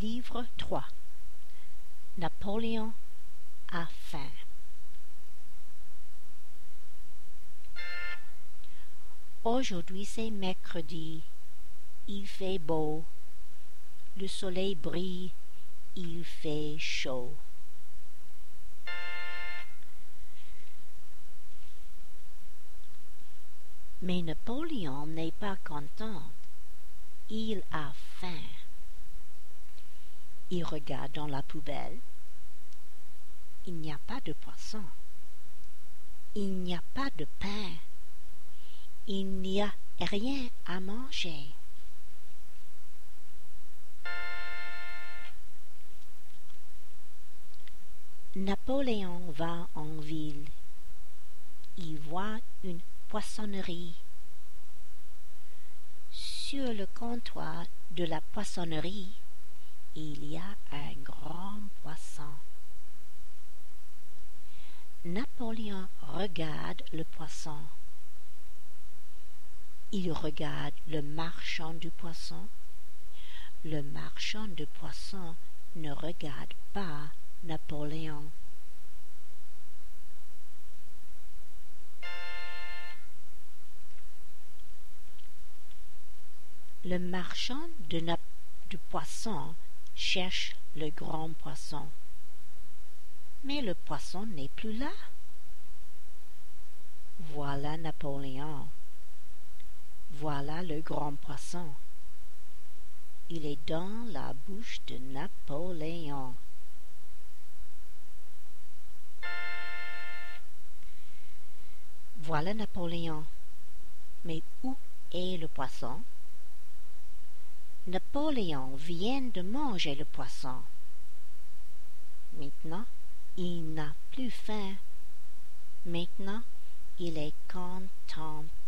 Livre 3. Napoléon a faim. Aujourd'hui c'est mercredi, il fait beau, le soleil brille, il fait chaud. Mais Napoléon n'est pas content, il a faim. Il regarde dans la poubelle. Il n'y a pas de poisson. Il n'y a pas de pain. Il n'y a rien à manger. Napoléon va en ville. Il voit une poissonnerie. Sur le comptoir de la poissonnerie, il y a un grand poisson. Napoléon regarde le poisson. Il regarde le marchand du poisson. Le marchand de poisson ne regarde pas Napoléon. Le marchand du poisson cherche le grand poisson. Mais le poisson n'est plus là. Voilà Napoléon. Voilà le grand poisson. Il est dans la bouche de Napoléon. Voilà Napoléon. Mais où est le poisson? Napoléon vient de manger le poisson. Maintenant, il n'a plus faim. Maintenant, il est content.